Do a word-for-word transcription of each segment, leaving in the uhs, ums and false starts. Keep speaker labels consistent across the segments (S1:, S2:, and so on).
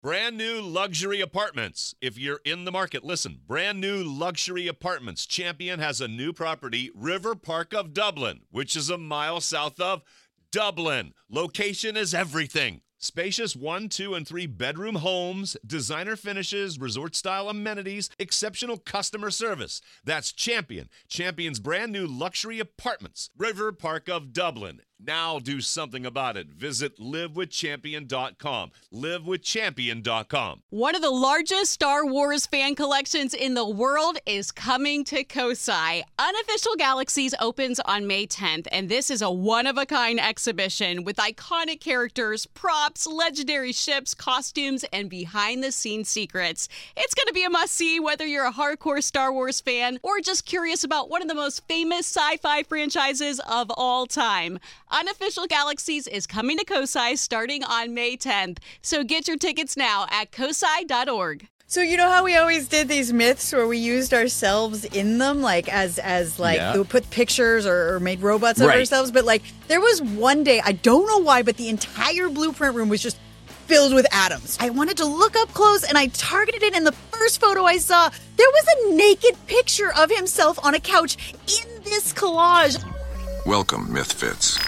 S1: Brand new luxury apartments. If you're in the market, listen. Brand new luxury apartments. Champion has a new property, River Park of Dublin, which is a mile south of Dublin. Location is everything. Spacious one, two, and three bedroom homes, designer finishes, resort-style amenities, exceptional customer service. That's Champion. Champion's brand new luxury apartments. River Park of Dublin. Now do something about it. Visit live with champion dot com. live with champion dot com.
S2: One of the largest Star Wars fan collections in the world is coming to Kosai. Unofficial Galaxies opens on May tenth, and this is a one-of-a-kind exhibition with iconic characters, props, legendary ships, costumes, and behind-the-scenes secrets. It's going to be a must-see whether you're a hardcore Star Wars fan or just curious about one of the most famous sci-fi franchises of all time. Unofficial Galaxies is coming to Kosai starting on May tenth. So get your tickets now at kosai dot org.
S3: So you know how we always did these myths where we used ourselves in them, like as as like
S4: Yeah.
S3: we put pictures or, or made robots of
S4: Right.
S3: ourselves. But like there was one day, I don't know why, but the entire blueprint room was just filled with atoms. I wanted to look up close and I targeted it, and the first photo I saw, there was a naked picture of himself on a couch in this collage.
S5: Welcome, Mythfits.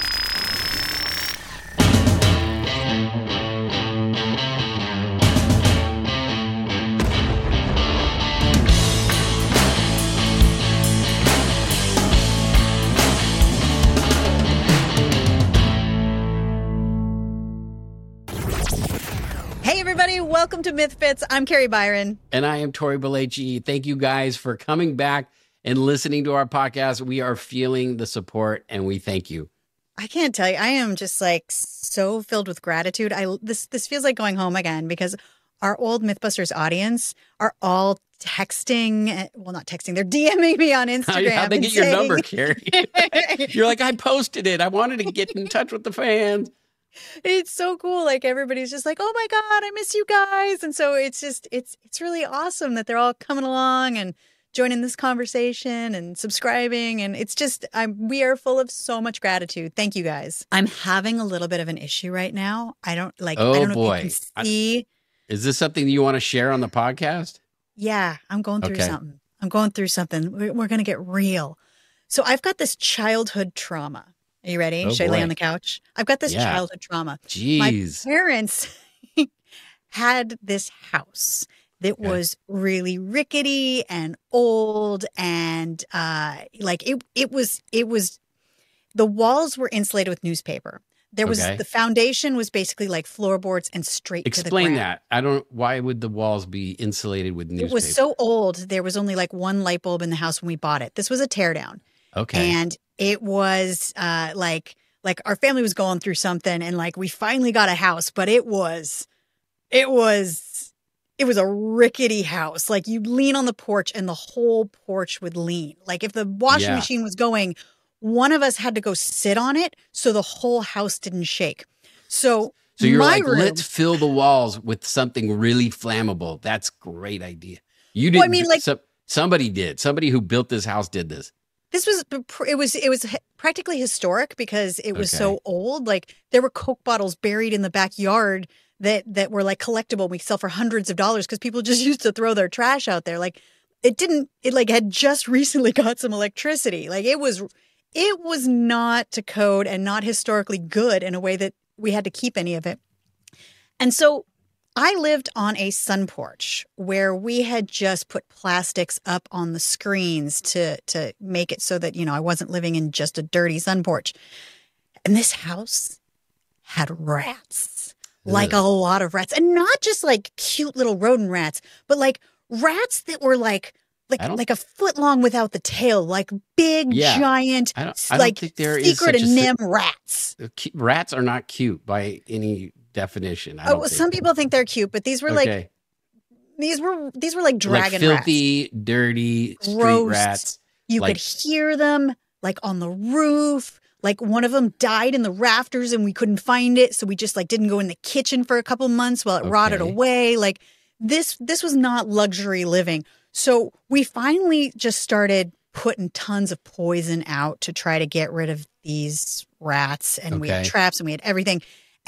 S3: Hey everybody, welcome to Mythfits. I'm Carrie Byron.
S4: And I am Tori Belleci. Thank you guys for coming back and listening to our podcast. We are feeling the support and we thank you.
S3: I can't tell you, I am just like so filled with gratitude. I this this feels like going home again because our old Mythbusters audience are all texting, well not texting, they're DMing me on Instagram.
S4: How'd they
S3: and
S4: get your
S3: saying-
S4: number, Carrie? You're like, I posted it. I wanted to get in touch with the fans.
S3: It's so cool. Like everybody's just like, oh my God, I miss you guys. And so it's just, it's, it's really awesome that they're all coming along and joining this conversation and subscribing. And it's just, I'm, we are full of so much gratitude. Thank you guys. I'm having a little bit of an issue right now. I don't like,
S4: Oh,
S3: I don't know
S4: boy.
S3: if you can see.
S4: Is this something you want to share on the podcast?
S3: Yeah, I'm going through
S4: Okay.
S3: something. I'm going through something. We're, we're going to get real. So I've got this childhood trauma. Are you ready?
S4: Oh,
S3: Should I lay
S4: boy.
S3: on the couch? I've got this
S4: Yeah.
S3: childhood trauma.
S4: Jeez.
S3: My parents had this house that
S4: Okay.
S3: was really rickety and old, and uh, like it, it was, it was. The walls were insulated with newspaper. There was
S4: Okay.
S3: the foundation was basically like floorboards and straight to the
S4: Explain
S3: ground.
S4: that. I don't, why would the walls be insulated with newspaper?
S3: It was so old. There was only like one light bulb in the house when we bought it. This was a teardown.
S4: Okay.
S3: And it was uh, like like our family was going through something, and like we finally got a house, but it was it was it was a rickety house. Like you'd lean on the porch and the whole porch would lean. Like if the washing
S4: Yeah.
S3: machine was going, one of us had to go sit on it so the whole house didn't shake. So
S4: So you're
S3: my
S4: like,
S3: room,
S4: let's fill the walls with something really flammable. That's a great idea. You
S3: Well, I
S4: didn't.
S3: mean, like-
S4: so, somebody did. Somebody who built this house did this.
S3: This was it was it was practically historic because it was
S4: Okay.
S3: so old. Like there were Coke bottles buried in the backyard that that were like collectible. We sell for hundreds of dollars because people just used to throw their trash out there. Like it didn't. It like had just recently got some electricity. Like it was it was not to code and not historically good in a way that we had to keep any of it. And so I lived on a sun porch where we had just put plastics up on the screens to to make it so that, you know, I wasn't living in just a dirty sun porch. And this house had rats, like a lot of rats, and not just like cute little rodent rats, but like rats that were like like
S4: I don't-
S3: like a foot long without the tail, like big,
S4: Yeah.
S3: giant,
S4: I don't- I don't
S3: like
S4: think there is
S3: secret
S4: such a
S3: and
S4: thi-
S3: nim rats.
S4: Uh, cu- Rats are not cute by any definition. I
S3: Oh,
S4: don't
S3: well,
S4: think.
S3: some people think they're cute, but these were like
S4: Okay.
S3: these were these were like
S4: like
S3: dragon rats.
S4: filthy, dirty street
S3: Gross.
S4: rats.
S3: You
S4: like-
S3: could hear them like on the roof. Like one of them died in the rafters and we couldn't find it. So we just like didn't go in the kitchen for a couple months while it rotted
S4: Okay.
S3: away. Like this, this was not luxury living. So we finally just started putting tons of poison out to try to get rid of these rats. And we had
S4: Okay.
S3: traps and we had everything. And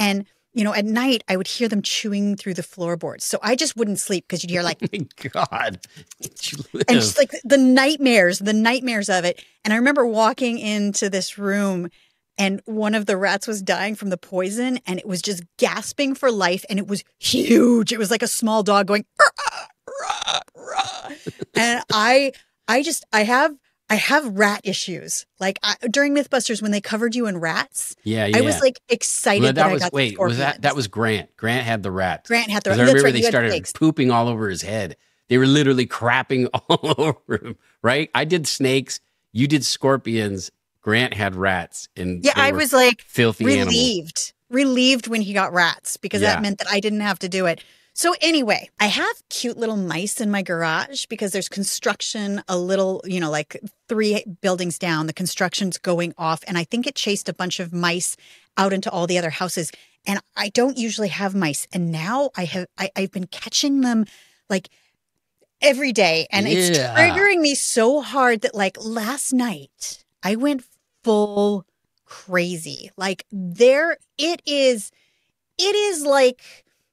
S3: you know, at night I would hear them chewing through the floorboards. So I just wouldn't sleep because you'd hear like,
S4: Oh my God. You live.
S3: and just like the nightmares, the nightmares of it. And I remember walking into this room and one of the rats was dying from the poison and it was just gasping for life. And it was huge. It was like a small dog going, rah, rah, rah. And I, I just, I have, I have rat issues. Like I, during Mythbusters, when they covered you in rats,
S4: yeah, yeah.
S3: I was like excited
S4: Well,
S3: that,
S4: that
S3: I
S4: was
S3: got
S4: wait, was that
S3: scorpions.
S4: that was Grant? Grant had the rats.
S3: Grant had the
S4: 'Cause
S3: rats.
S4: I
S3: That's
S4: remember
S3: right,
S4: they
S3: you had
S4: started
S3: snakes.
S4: pooping all over his head. They were literally crapping all over him. Right? I did snakes. You did scorpions. Grant had rats, and
S3: Yeah,
S4: they
S3: I
S4: were
S3: was like
S4: filthy animals.
S3: relieved, relieved when he got rats because
S4: Yeah.
S3: that meant that I didn't have to do it. So anyway, I have cute little mice in my garage because there's construction a little, you know, like three buildings down, the construction's going off. And I think it chased a bunch of mice out into all the other houses. And I don't usually have mice. And now I have, I, I've been catching them like every day. And it's
S4: Yeah.
S3: triggering me so hard that like last night I went full crazy. Like there, it is, it is like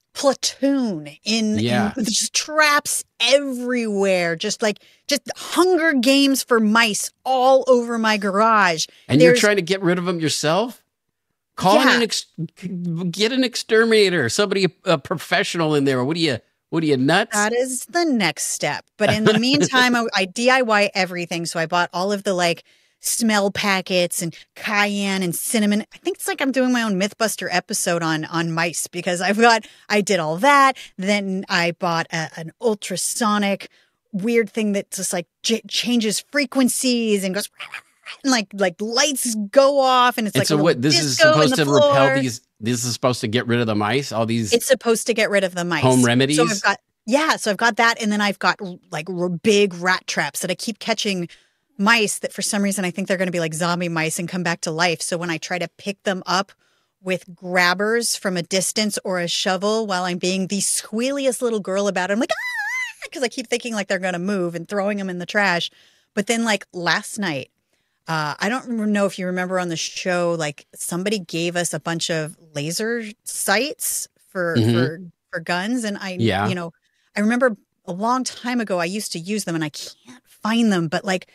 S3: platoon in,
S4: Yeah.
S3: in just traps everywhere, just like just Hunger Games for mice all over my garage.
S4: And you're
S3: There's-
S4: trying to get rid of them yourself? Call in
S3: Yeah.
S4: an ex- get an exterminator, somebody a professional in there. What are you? What are you nuts?
S3: That is the next step. But in the meantime, I, I D I Y everything. So I bought all of the like smell packets and cayenne and cinnamon. I think it's like I'm doing my own Mythbuster episode on on mice because I've got, I did all that. Then I bought a, an ultrasonic weird thing that just like j- changes frequencies and goes and like like lights go off and it's
S4: and
S3: like
S4: so
S3: a
S4: what?
S3: little
S4: This is
S3: disco in
S4: supposed
S3: the
S4: to repel
S3: floor.
S4: these. This is supposed to get rid of the mice. All these.
S3: It's supposed to get rid of the mice.
S4: Home remedies?
S3: So I've got, yeah, so I've got that. And then I've got like r- big rat traps that I keep catching mice that for some reason I think they're going to be like zombie mice and come back to life. So when I try to pick them up with grabbers from a distance or a shovel while I'm being the squealiest little girl about it, I'm like, ah, because I keep thinking like they're going to move and throwing them in the trash. But then like last night, Uh, I don't know if you remember on the show, like somebody gave us a bunch of laser sights for
S4: Mhm.
S3: for for guns, and I,
S4: Yeah.
S3: you know, I remember a long time ago I used to use them, and I can't find them. But like,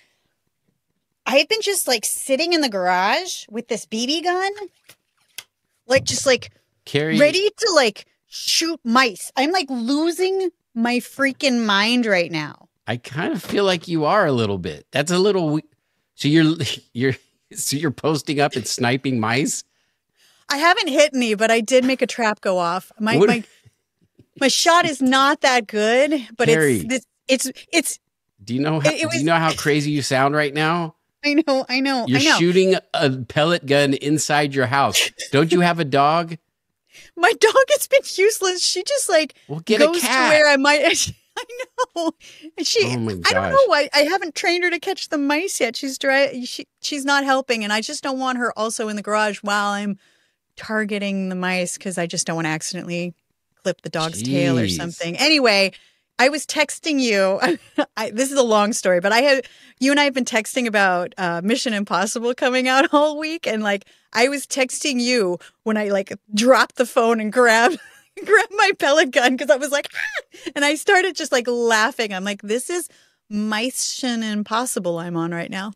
S3: I've been just like sitting in the garage with this B B gun, like just like
S4: Carrie,
S3: ready to like shoot mice. I'm like losing my freaking mind right now.
S4: I kind of feel like you are a little bit. That's a little. we- So you're you're so you're posting up and sniping mice.
S3: I haven't hit any, but I did make a trap go off. My
S4: What-
S3: my my shot is not that good, but
S4: Carrie.
S3: it's it's it's.
S4: Do you know? How,
S3: It- it
S4: do
S3: was-
S4: you know how crazy you sound right now?
S3: I know, I know,
S4: You're
S3: I know.
S4: shooting a pellet gun inside your house. Don't you have a dog?
S3: My dog has been useless. She just like
S4: Well, get
S3: goes
S4: a
S3: to
S4: cat.
S3: where I might. I know. And she.
S4: Oh my
S3: I don't
S4: gosh.
S3: know why I haven't trained her to catch the mice yet. She's dry. She she's not helping, and I just don't want her also in the garage while I'm targeting the mice because I just don't want to accidentally clip the dog's tail or
S4: Jeez.
S3: something. Anyway, I was texting you. I, this is a long story, but I had you and I have been texting about uh, Mission Impossible coming out all week, and like I was texting you when I like dropped the phone and grabbed grabbed my pellet gun because I was like, ah! And I started just like laughing. I'm like, this is Mission Impossible I'm on right now.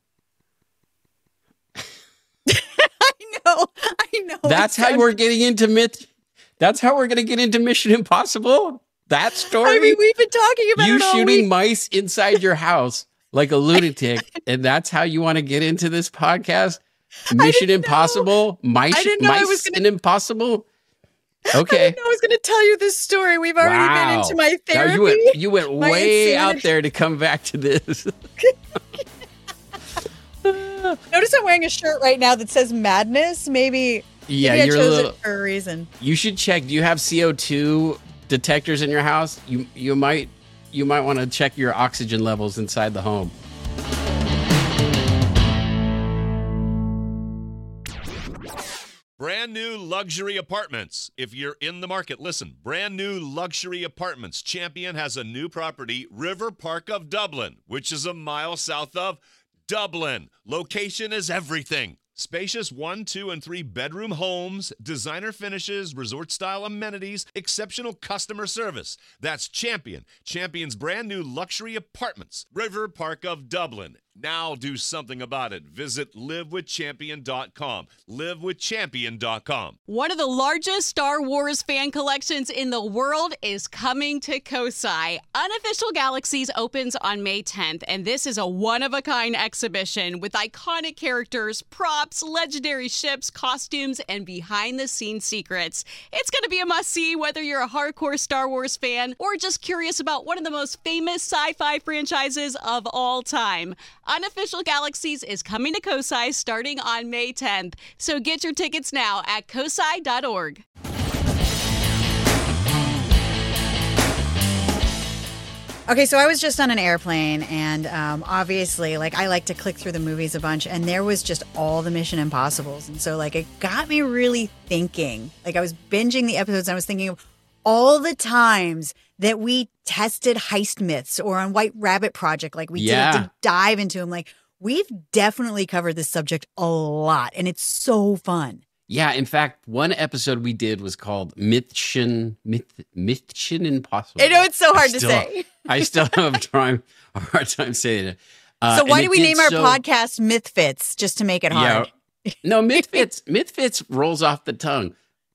S3: I know, I know.
S4: That's
S3: It
S4: how
S3: sounded-
S4: we're getting into myth. That's how we're going to get into Mission Impossible. That story.
S3: I mean, we've been talking about
S4: you
S3: it all
S4: shooting
S3: week.
S4: mice inside your house like a lunatic, and that's how you want to get into this podcast? Mission
S3: didn't know.
S4: Impossible, mice,
S3: I didn't know I
S4: mice
S3: was gonna-
S4: and impossible.
S3: I
S4: Okay,
S3: didn't know I was going to tell you this story. We've already
S4: wow.
S3: been into my
S4: Now
S3: therapy.
S4: you went, you went
S3: my
S4: way
S3: insanity.
S4: out there to come back to this.
S3: Notice I'm wearing a shirt right now that says madness. Maybe,
S4: Yeah,
S3: maybe I
S4: you're a
S3: chose
S4: little.
S3: it for a reason.
S4: You should check. Do you have C O two detectors in your house? You you might you might want to check your oxygen levels inside the home.
S1: Brand new luxury apartments. If you're in the market, listen. Brand new luxury apartments. Champion has a new property, River Park of Dublin, which is a mile south of Dublin. Location is everything. Spacious one, two, and three bedroom homes, designer finishes, resort-style amenities, exceptional customer service. That's Champion. Champion's brand new luxury apartments. River Park of Dublin. Now do something about it. Visit live with champion dot com. live with champion dot com.
S2: One of the largest Star Wars fan collections in the world is coming to Kosai. Unofficial Galaxies opens on May tenth, and this is a one-of-a-kind exhibition with iconic characters, props, legendary ships, costumes, and behind-the-scenes secrets. It's going to be a must-see whether you're a hardcore Star Wars fan or just curious about one of the most famous sci-fi franchises of all time. Unofficial Galaxies is coming to Kosai starting on May tenth, so get your tickets now at kosai dot org.
S3: Okay, so I was just on an airplane, and um, obviously, like, I like to click through the movies a bunch, and there was just all the Mission Impossibles, and so, like, it got me really thinking. Like, I was binging the episodes, and I was thinking of all the times that we tested heist myths, or on White Rabbit Project, like we
S4: Yeah.
S3: did a deep dive into them. Like, we've definitely covered this subject a lot, and it's so fun.
S4: Yeah, in fact, one episode we did was called Mission Myth, Mission Impossible.
S3: I know it's so
S4: I
S3: hard to
S4: still-
S3: say.
S4: I still have trying, a hard time saying it. Uh,
S3: So
S4: and
S3: why
S4: it
S3: do we
S4: did
S3: name our
S4: so-
S3: podcast Myth Fits, just to make it hard?
S4: Yeah. No, Mythfits, Mythfits rolls off the tongue.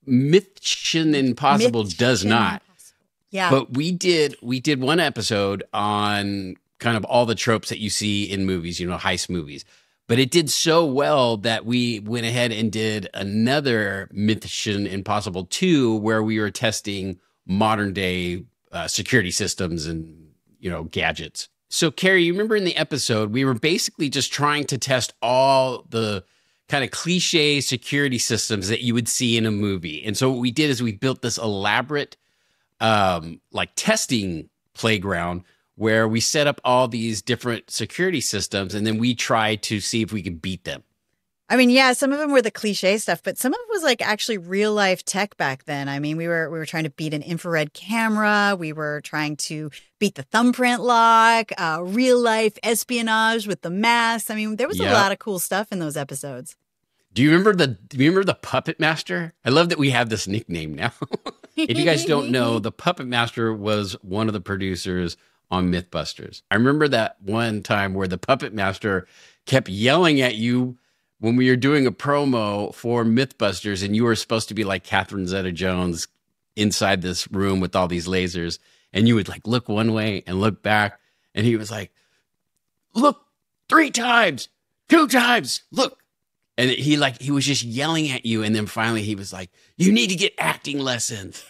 S4: Mission Impossible does
S3: Mission
S4: not.
S3: Impossible. Yeah.
S4: But we did we did one episode on kind of all the tropes that you see in movies, you know, heist movies. But it did so well that we went ahead and did another Mission Impossible two, where we were testing modern day uh, security systems and, you know, gadgets. So, Carrie, you remember in the episode, we were basically just trying to test all the kind of cliche security systems that you would see in a movie. And so what we did is we built this elaborate um, like testing playground where we set up all these different security systems, and then we tried to see if we could beat them.
S3: I mean, yeah, some of them were the cliche stuff, but some of it was like actually real life tech back then. I mean, we were we were trying to beat an infrared camera. We were trying to beat the thumbprint lock, uh, real life espionage with the masks. I mean, there was
S4: Yep.
S3: a lot of cool stuff in those episodes.
S4: Do you remember the do you remember the Puppet Master? I love that we have this nickname now. If you guys don't know, the Puppet Master was one of the producers on Mythbusters. I remember that one time where the Puppet Master kept yelling at you when we were doing a promo for Mythbusters, and you were supposed to be like Catherine Zeta-Jones inside this room with all these lasers, and you would like look one way and look back, and he was like, look three times, two times, look. And he like he was just yelling at you, and then finally he was like, you need to get acting lessons.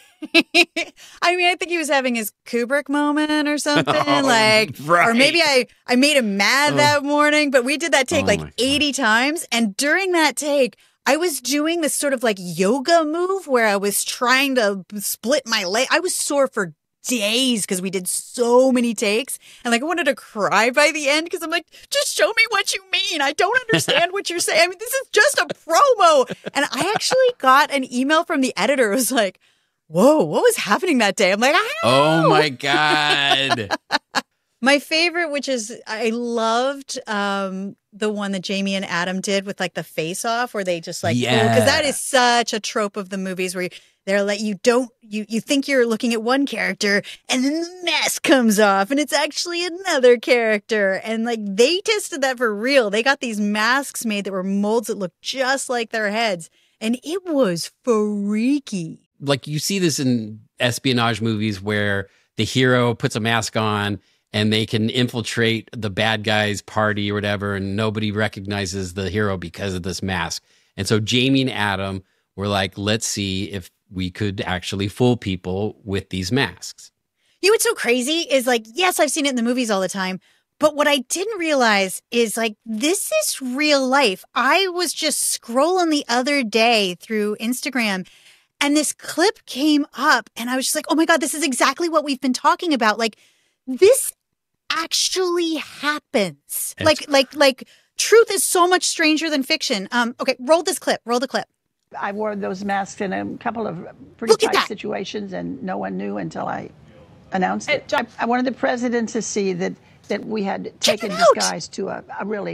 S3: I mean, I think he was having his Kubrick moment or something,
S4: Oh,
S3: like,
S4: right.
S3: or maybe I, I made him mad
S4: Oh.
S3: that morning, but we did that take
S4: Oh my
S3: like
S4: God.
S3: eighty times. And during that take, I was doing this sort of like yoga move where I was trying to split my leg. I was sore for days because we did so many takes, and like I wanted to cry by the end because I'm like, just show me what you mean. I don't understand what you're saying. I mean, this is just a promo. And I actually got an email from the editor. It was like, whoa, what was happening that day? I'm like, I don't
S4: Oh
S3: know.
S4: my God.
S3: My favorite, which is I loved um, the one that Jamie and Adam did with like the face off, where they just like,
S4: Yeah.
S3: because that is such a trope of the movies where they're like, you don't, you you think you're looking at one character, and then the mask comes off, and it's actually another character, and like they tested that for real. They got these masks made that were molds that looked just like their heads, and it was freaky.
S4: Like you see this in espionage movies where the hero puts a mask on and they can infiltrate the bad guy's party or whatever, and nobody recognizes the hero because of this mask. And so Jamie and Adam were like, let's see if we could actually fool people with these masks.
S3: You know what's so crazy is like, yes, I've seen it in the movies all the time, but what I didn't realize is like, this is real life. I was just scrolling the other day through Instagram, and this clip came up, and I was just like, oh my God, this is exactly what we've been talking about. Like, this actually happens.
S4: It's-
S3: Like, like, like truth is so much stranger than fiction. Um, okay, roll this clip, roll the clip.
S6: I wore those masks in a couple of pretty
S3: Look at
S6: tight
S3: that.
S6: situations, and no one knew until I announced it.
S7: It-
S6: I, I wanted the president to see that, that we had taken
S3: it out.
S6: disguise to a, a really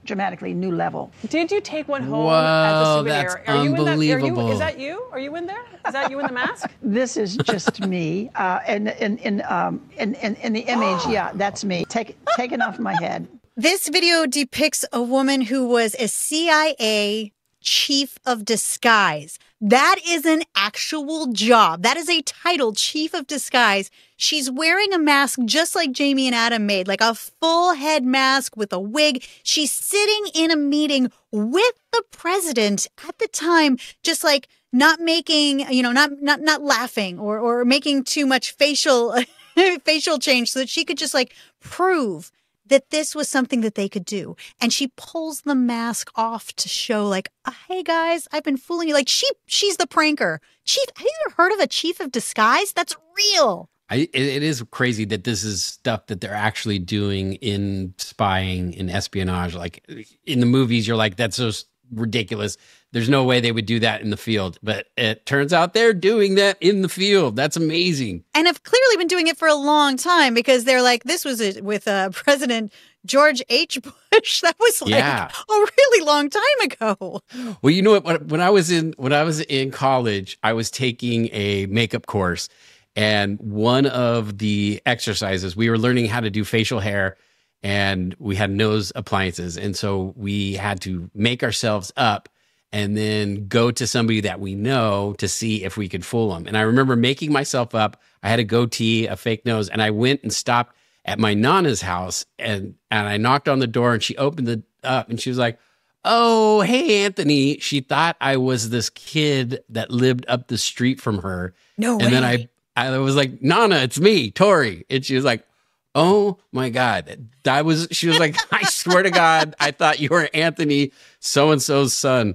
S6: dramatically new level.
S7: Did you take one home
S4: Whoa,
S7: as a souvenir?
S4: that's
S7: are you in that, are
S4: unbelievable.
S7: you, is that you? Are you in there? Is that you in the mask?
S6: This is just me. Uh, and in, in, um, in, in, in the image, yeah, that's me. Take, taken off my head.
S3: This video depicts a woman who was a C I A chief of disguise. That is an actual job. That is a title, chief of disguise. She's wearing a mask just like Jamie and Adam made, like a full head mask with a wig. She's sitting in a meeting with the president at the time, just like not making, you know, not not not laughing or or making too much facial facial change so that she could just like prove that this was something that they could do. And she pulls the mask off to show like, hey guys, I've been fooling you. Like she, she's the pranker. Chief, have you ever heard of a chief of disguise? That's real.
S4: I, it, it is crazy that this is stuff that they're actually doing in spying, in espionage. Like in the movies, you're like, that's so ridiculous. There's no way they would do that in the field. But it turns out they're doing that in the field. That's amazing.
S3: And have clearly been doing it for a long time because they're like, this was it with uh, President George H. Bush. That was like
S4: Yeah.
S3: a really long time ago.
S4: Well, you know what? When I was in when I was in college, I was taking a makeup course, and one of the exercises we were learning how to do facial hair, and we had nose appliances, and so we had to make ourselves up and then go to somebody that we know to see if we could fool them. And I remember making myself up. I had a goatee, a fake nose, and I went and stopped at my Nana's house, and and I knocked on the door, and she opened it up, and she was like, "Oh, hey, Anthony." She thought I was this kid that lived up the street from her.
S3: No
S4: and
S3: way.
S4: then I, I was like, "Nana, it's me, Tori." And she was like, "Oh my God." That was, she was like, "I swear to God, I thought you were Anthony, so-and-so's son."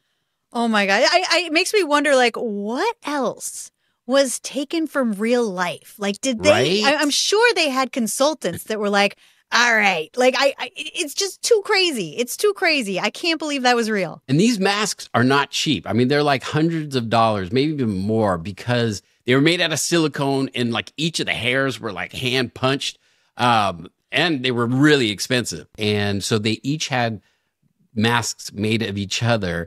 S3: Oh my God. I, I, it makes me wonder, like, what else was taken from real life? Like, did they,
S4: Right?
S3: I, I'm sure they had consultants that were like, all right, like, I, I, it's just too crazy. It's too crazy. I can't believe that was real.
S4: And these masks are not cheap. I mean, they're like hundreds of dollars, maybe even more, because they were made out of silicone and like each of the hairs were like hand punched. Um, and they were really expensive. And so they each had masks made of each other.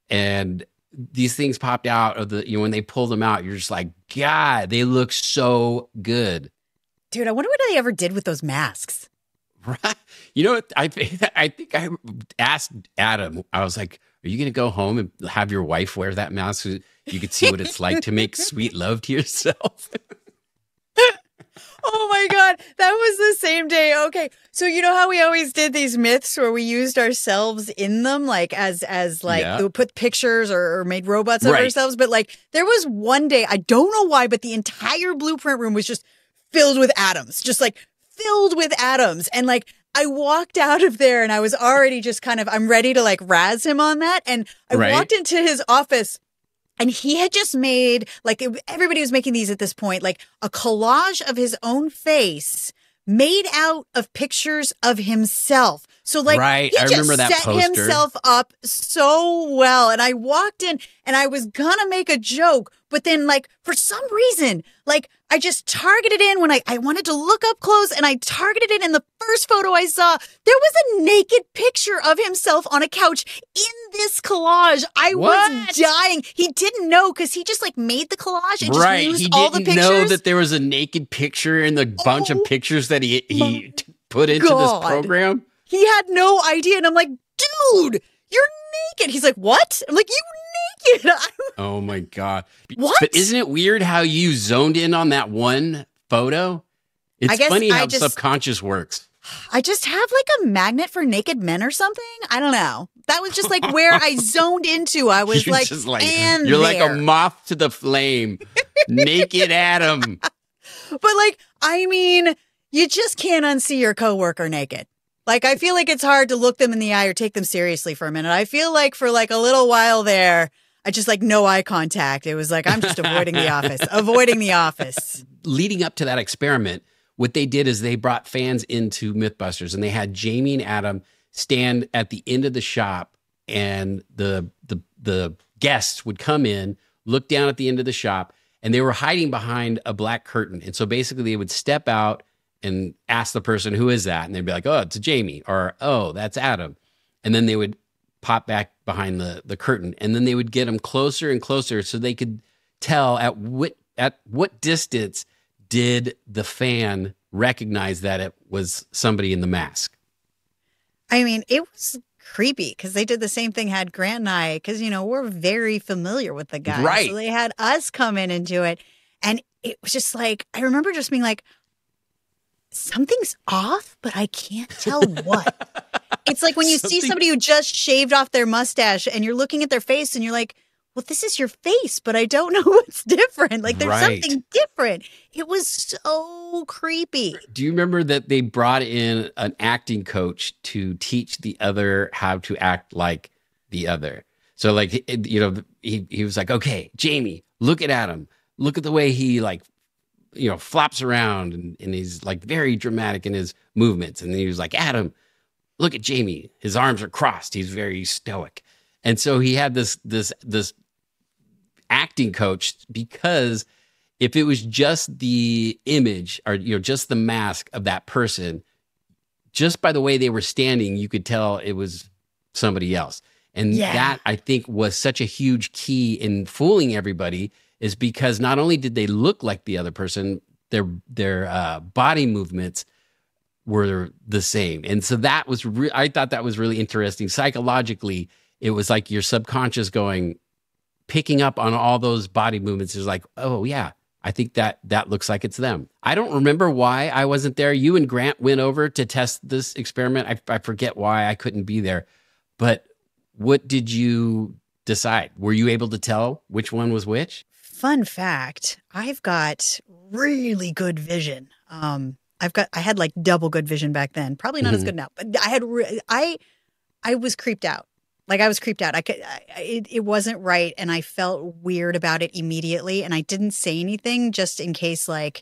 S4: And these things popped out of the, you know, when they pulled them out, you're just like, God, they look so good.
S3: Dude, I wonder what they ever did with those masks.
S4: Right. You know what? I, I think I asked Adam, I was like, are you going to go home and have your wife wear that mask so you could see what it's like to make sweet love to yourself?
S3: Oh my God, that was the same day. Okay, so you know how we always did these myths where we used ourselves in them, like as as like
S4: Yeah.
S3: we put pictures or, or made robots of
S4: Right.
S3: ourselves. But like there was one day, I don't know why, but the entire blueprint room was just filled with atoms, just like filled with atoms, and like. I walked out of there and I was already just kind of, I'm ready to like razz him on that. And I
S4: Right.
S3: walked into his office. And he had just made, like, it, everybody was making these at this point, like a collage of his own face made out of pictures of himself. So, like,
S4: Right,
S3: he
S4: I
S3: just
S4: remember that
S3: set
S4: poster.
S3: himself up so well. And I walked in and I was gonna make a joke, but then, like, for some reason, like, I just targeted in when I, I wanted to look up close and I targeted it. And the first photo I saw, there was a naked picture of himself on a couch in this collage. I
S4: What?
S3: was dying. He didn't know because he just like made the collage and
S4: Right.
S3: just used
S4: He
S3: all the
S4: didn't
S3: pictures.
S4: know that there was a naked picture in the bunch
S3: Oh
S4: of pictures that he,
S3: my
S4: he t- put into
S3: God.
S4: this program.
S3: He had no idea. And I'm like, dude, you're naked. He's like, what? I'm like, you naked.
S4: Oh my God.
S3: What?
S4: But isn't it weird how you zoned in on that one photo? It's
S3: I guess
S4: funny
S3: I
S4: how
S3: just-
S4: subconscious works.
S3: I just have like a magnet for naked men or something. I don't know. That was just like where I zoned into. I was
S4: You're
S3: like,
S4: just like
S3: and
S4: you're like
S3: there.
S4: a moth to the flame. Naked Adam.
S3: But like, I mean, you just can't unsee your coworker naked. Like, I feel like it's hard to look them in the eye or take them seriously for a minute. I feel like for like a little while there, I just like no eye contact. It was like, I'm just avoiding the office, avoiding the office.
S4: Leading up to that experiment, what they did is they brought fans into Mythbusters and they had Jamie and Adam stand at the end of the shop, and the the the guests would come in, look down at the end of the shop, and they were hiding behind a black curtain. And so basically they would step out and ask the person, who is that? And they'd be like, oh, it's Jamie, or oh, that's Adam. and then they would pop back behind the, the curtain, and then they would get them closer and closer so they could tell at what at what distance did the fan recognize that it was somebody in the mask.
S3: I mean, it was creepy because they did the same thing, had Grant and I, because, you know, we're very familiar with the guy.
S4: Right.
S3: So they had us come in and do it. And it was just like, I remember just being like, something's off, but I can't tell what. It's like when you
S4: Something-
S3: see somebody who just shaved off their mustache and you're looking at their face and you're like, well, this is your face, but I don't know what's different. Like there's
S4: Right.
S3: something different. It was so creepy.
S4: Do you remember that they brought in an acting coach to teach the other how to act like the other? So like, it- you know, he, he was like, okay, Jamie, look at Adam. Look at the way he like, you know, flops around and, and he's like very dramatic in his movements. And then he was like, Adam, look at Jamie. His arms are crossed. He's very stoic. And so he had this, this, this acting coach, because if it was just the image or, you know, just the mask of that person, just by the way they were standing, you could tell it was somebody else. And
S3: Yeah.
S4: that, I think, was such a huge key in fooling everybody, is because not only did they look like the other person, their their uh, body movements were the same. And so that was, re- I thought that was really interesting. Psychologically, it was like your subconscious going, picking up on all those body movements. Is like, oh yeah, I think that that looks like it's them. I don't remember why I wasn't there. You and Grant went over to test this experiment. I, I forget why I couldn't be there, but what did you decide? Were you able to tell which one was which?
S3: Fun fact, I've got really good vision. Um, I've got, I had like double good vision back then. Probably not as
S4: Mhm.
S3: good now, but I had, re- I, I was creeped out. Like I was creeped out. I could, I, it, it wasn't right. And I felt weird about it immediately. And I didn't say anything just in case, like,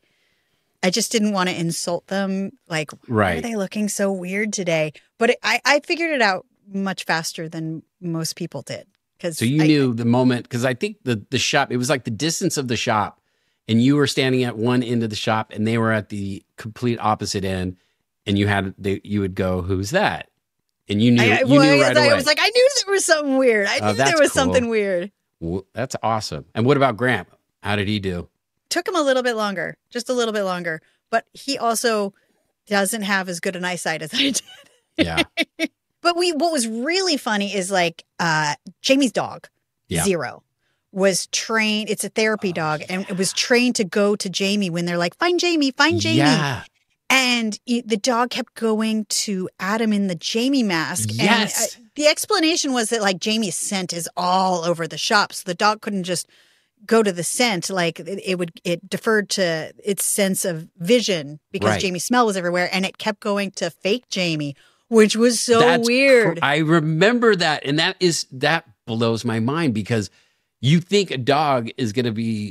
S3: I just didn't want to insult them. Like, why are
S4: Right.
S3: they looking so weird today? But it, I, I figured it out much faster than most people did. Cause
S4: So you
S3: I-
S4: knew the moment, because I think the the shop, it was like the distance of the shop, and you were standing at one end of the shop, and they were at the complete opposite end, and you had they, you would go, "Who's that?" And you knew
S3: I, I,
S4: you
S3: well,
S4: knew
S3: I,
S4: right
S3: I
S4: away.
S3: was like, I knew there was something weird. I
S4: Oh,
S3: knew there
S4: that's
S3: was
S4: cool.
S3: something weird.
S4: Well, that's awesome. And what about Grant? How did he do?
S3: Took him a little bit longer, just a little bit longer. But he also doesn't have as good an eyesight as I did.
S4: Yeah,
S3: But we, what was really funny is like uh, Jamie's dog,
S4: Yeah.
S3: Zero, was trained. It's a therapy dog, and it was trained to go to Jamie when they're like, "Find Jamie, find Jamie."
S4: yeah,
S3: And he- the dog kept going to Adam in the Jamie mask.
S4: Yes.
S3: And uh, the explanation was that like Jamie's scent is all over the shop, so the dog couldn't just go to the scent. Like it, it would, it deferred to its sense of vision because
S4: Right.
S3: Jamie's smell was everywhere, and it kept going to fake Jamie, which was so
S4: That's
S3: weird.
S4: cr- I remember that, and that is that blows my mind, because you think a dog is going to be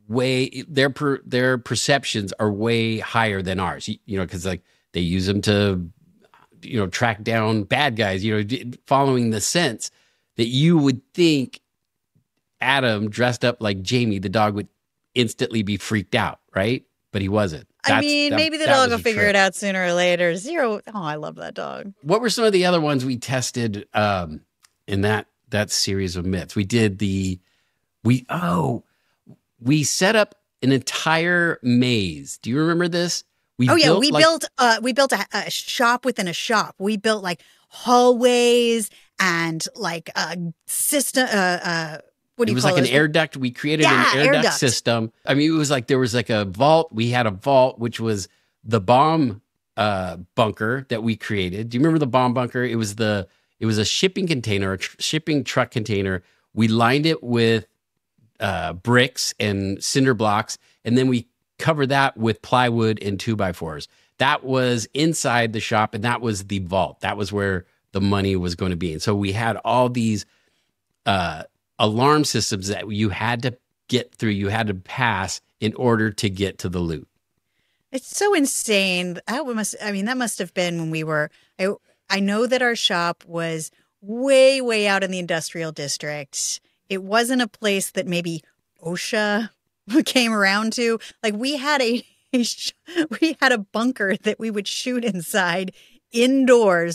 S4: way their per, their perceptions are way higher than ours. You, you know, because like they use them to, you know, track down bad guys. You know, d- following the sense that you would think Adam dressed up like Jamie, the dog would instantly be freaked out, right? But he wasn't.
S3: I
S4: That's-
S3: mean,
S4: that-
S3: maybe the
S4: that
S3: dog
S4: was
S3: will
S4: a
S3: figure
S4: trick.
S3: it out sooner or later. Zero. Oh, I love that dog.
S4: What were some of the other ones we tested um, in that that series of myths? We did the we oh we set up an entire maze. Do you remember this? We
S3: Oh yeah,
S4: built,
S3: we
S4: like-
S3: built uh we built a, a shop within a shop. We built like hallways and like a system. Uh, uh, what do
S4: It
S3: you
S4: was
S3: call
S4: like an
S3: those?
S4: air duct. We created
S3: Yeah,
S4: an
S3: air
S4: air duct
S3: duct.
S4: system. I mean, it was like there was like a vault. We had a vault, which was the bomb uh, bunker that we created. Do you remember the bomb bunker? It was the it was a shipping container, a tr- shipping truck container. We lined it with uh, bricks and cinder blocks, and then we covered that with plywood and two by fours. That was inside the shop, and that was the vault. That was where the money was going to be. And so we had all these uh, alarm systems that you had to get through, you had to pass in order to get to the loot.
S3: It's so insane. That must. I mean, that must have been when we were. I I know that our shop was way way out in the industrial district. It wasn't a place that maybe OSHA came around to. Like we had a, a sh- we had a bunker that we would shoot inside indoors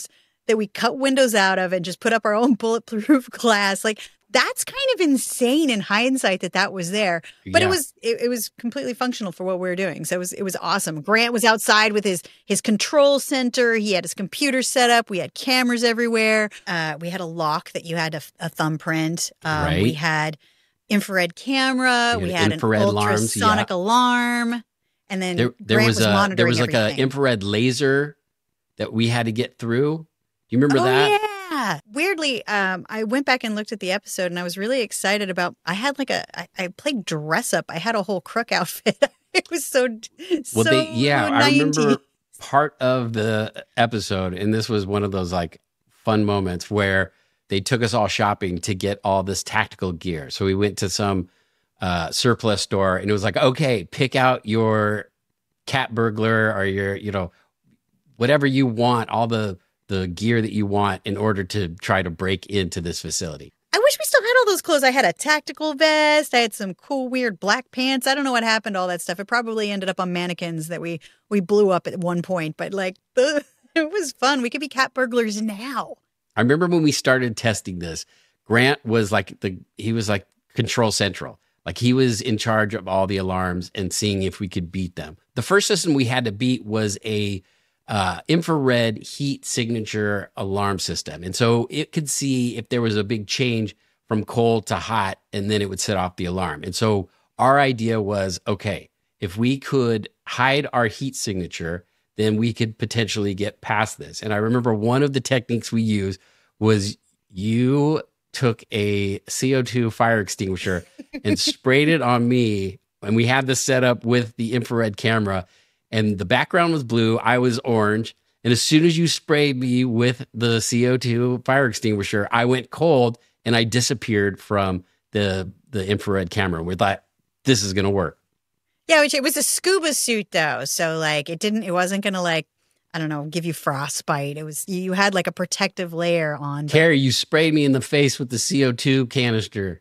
S3: that we cut windows out of and just put up our own bulletproof glass. Like, that's kind of insane in hindsight that that was there, but
S4: Yeah.
S3: it was it, it was completely functional for what we were doing. So it was it was awesome. Grant was outside with his his control center. He had his computer set up. We had cameras everywhere. Uh, we had a lock that you had a, a thumbprint. Um,
S4: Right.
S3: We had infrared camera.
S4: We
S3: We
S4: had
S3: had
S4: infrared
S3: an
S4: alarms,
S3: ultrasonic
S4: yeah.
S3: alarm, and then
S4: There, there
S3: Grant
S4: was,
S3: was,
S4: a
S3: monitoring
S4: there was like
S3: everything.
S4: a infrared laser that we had to get through. Do you remember
S3: oh,
S4: that?
S3: yeah. Weirdly, um, I went back and looked at the episode, and I was really excited about. I had like a. I, I played dress up. I had a whole crook outfit. It was so.
S4: Well,
S3: so
S4: they yeah, I remember
S3: nineties.
S4: part of the episode, and this was one of those like fun moments where they took us all shopping to get all this tactical gear. So we went to some uh, surplus store, and it was like, okay, pick out your cat burglar or your, you know, whatever you want, all the the gear that you want in order to try to break into this facility.
S3: I wish we still had all those clothes. I had a tactical vest. I had some cool, weird black pants. I don't know what happened to all that stuff. It probably ended up on mannequins that we we blew up at one point. But like, it was fun. We could be cat burglars now.
S4: I remember when we started testing this, Grant was like the he was like control central. Like he was in charge of all the alarms and seeing if we could beat them. The first system we had to beat was a uh, infrared heat signature alarm system. And so it could see if there was a big change from cold to hot, and then it would set off the alarm. And so our idea was, okay, if we could hide our heat signature, then we could potentially get past this. And I remember one of the techniques we used was you took a C O two fire extinguisher and sprayed it on me. And we had this set up with the infrared camera, and the background was blue. I was orange. And as soon as you sprayed me with the C O two fire extinguisher, I went cold and I disappeared from the, the infrared camera. We thought, this is going to work.
S3: Yeah, which it was a scuba suit though, so like it didn't, it wasn't gonna like, I don't know, give you frostbite. It was you had like a protective layer on. But
S4: Carrie, you sprayed me in the face with the C O two canister.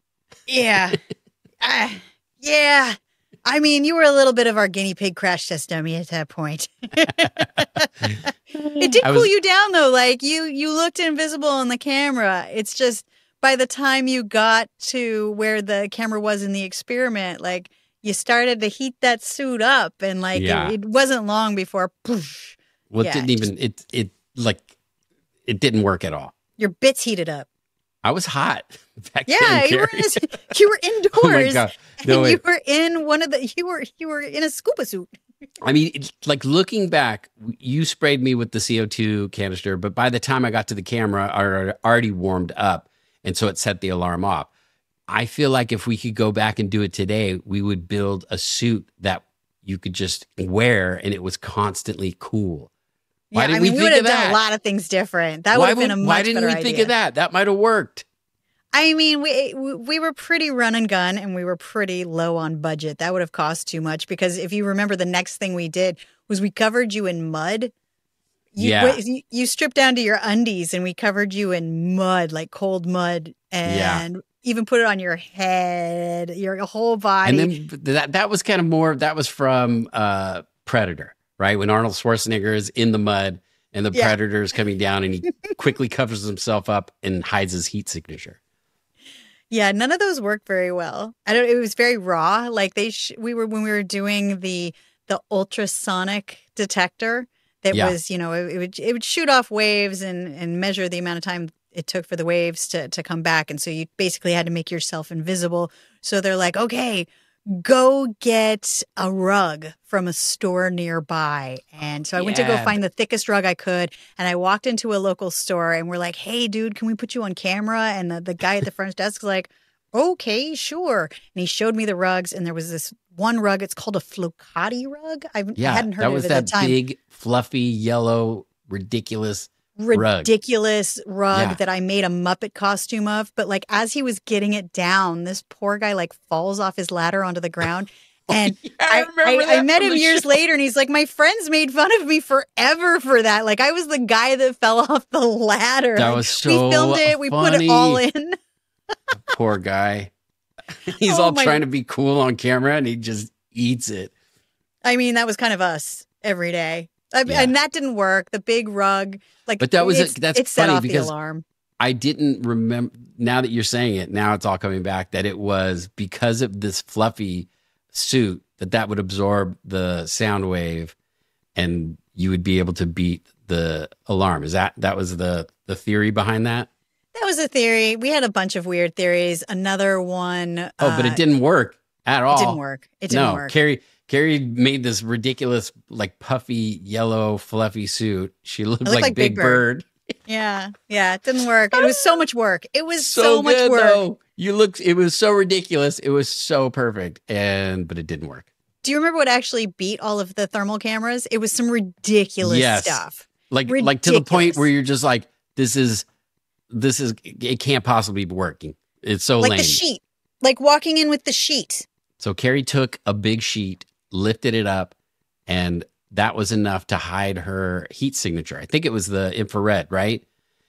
S3: yeah, uh, yeah. I mean, you were a little bit of our guinea pig crash test dummy at that point. It did
S4: I
S3: cool
S4: was-
S3: you down though. Like you, you looked invisible on the camera. It's just by the time you got to where the camera was in the experiment, like. You started to heat that suit up, and like
S4: Yeah.
S3: it, it wasn't long before poof,
S4: Well, it
S3: Yeah,
S4: didn't even, it, it like, it didn't work at all.
S3: your bits heated up.
S4: I was hot back
S3: Yeah,
S4: then,
S3: you were
S4: Carrie.
S3: in a, you were indoors.
S4: Oh my God. No,
S3: and you
S4: wait.
S3: were in one of the you were you were in a scuba suit.
S4: I mean, it's like looking back, you sprayed me with the C O two canister, but by the time I got to the camera, I had already warmed up. And so it set the alarm off. I feel like if we could go back and do it today, we would build a suit that you could just wear and it was constantly cool. Why
S3: Yeah,
S4: didn't
S3: I mean,
S4: we
S3: we would
S4: think
S3: have
S4: of
S3: done
S4: that?
S3: a lot of things different. That
S4: why
S3: would have been a
S4: would-
S3: much
S4: Why didn't
S3: better
S4: we think
S3: idea.
S4: of that? That might have worked.
S3: I mean, we we were pretty run and gun, and we were pretty low on budget. That would have cost too much because if you remember, the next thing we did was we covered you in mud. You,
S4: Yeah.
S3: you, you stripped down to your undies, and we covered you in mud, like cold mud, and even put it on your head, your whole body.
S4: And then that that was kind of more, that was from uh, Predator, right? When Arnold Schwarzenegger is in the mud and the
S3: Yeah.
S4: Predator is coming down and he quickly covers himself up and hides his heat signature.
S3: Yeah, none of those worked very well. I don't. It was very raw. Like they, sh- we were when we were doing the the ultrasonic detector. That
S4: Yeah.
S3: was, you know, it, it would it would shoot off waves and and measure the amount of time it took for the waves to to come back. And so you basically had to make yourself invisible. So they're like, okay, go get a rug from a store nearby. And so I went to go
S4: Yeah.
S3: find the thickest rug I could. And I walked into a local store and we're like, hey, dude, can we put you on camera? And the, the guy at the front desk was like, okay, sure. And he showed me the rugs. And there was this one rug. It's called a Flocati rug. I've, I
S4: Yeah,
S3: hadn't heard
S4: that
S3: of
S4: was
S3: it
S4: that
S3: at the time.
S4: big, fluffy, yellow, ridiculous rug.
S3: Ridiculous rug
S4: Yeah.
S3: that I made a Muppet costume of. But like as he was getting it down, this poor guy like falls off his ladder onto the ground. And
S4: I
S3: I,
S4: remember
S3: I,
S4: that
S3: I met
S4: from
S3: him
S4: the
S3: years
S4: show.
S3: later and he's like, my friends made fun of me forever for that. Like I was the guy that fell off the ladder.
S4: That
S3: Like,
S4: was so
S3: we filmed it, we put it all
S4: funny.
S3: in.
S4: Poor guy. He's
S3: Oh
S4: all
S3: my-
S4: trying to be cool on camera and he just eats it.
S3: I mean, that was kind of us every day. I mean,
S4: Yeah.
S3: and that didn't work. The big rug, like,
S4: But that was a-
S3: it's,
S4: that's
S3: it set
S4: funny
S3: off the
S4: because
S3: alarm.
S4: I didn't remember. Now that you're saying it, now it's all coming back that it was because of this fluffy suit that that would absorb the sound wave, and you would be able to beat the alarm. Is that that was the the theory behind that?
S3: That was a theory. We had a bunch of weird theories. Another one.
S4: Oh, but
S3: uh,
S4: it didn't work at all.
S3: It didn't work. It didn't
S4: no,
S3: work.
S4: Carrie Carrie made this ridiculous, like puffy yellow fluffy suit. She looked,
S3: looked
S4: like,
S3: like
S4: Big
S3: Big
S4: Bird.
S3: Bird. Yeah, yeah, it didn't work. It was so much work. It was so,
S4: So,
S3: much
S4: good
S3: work.
S4: though. You looked. It was so ridiculous. It was so perfect, and but it didn't work.
S3: Do you remember what actually beat all of the thermal cameras? It was some ridiculous
S4: Yes.
S3: stuff.
S4: Like like to the point
S3: Ridiculous.
S4: where you're just like, this is this is it can't possibly be working. It's so
S3: Like
S4: lame.
S3: the sheet, like walking in with the sheet.
S4: So Carrie took a big sheet, lifted it up, and that was enough to hide her heat signature. I think it was the infrared, right?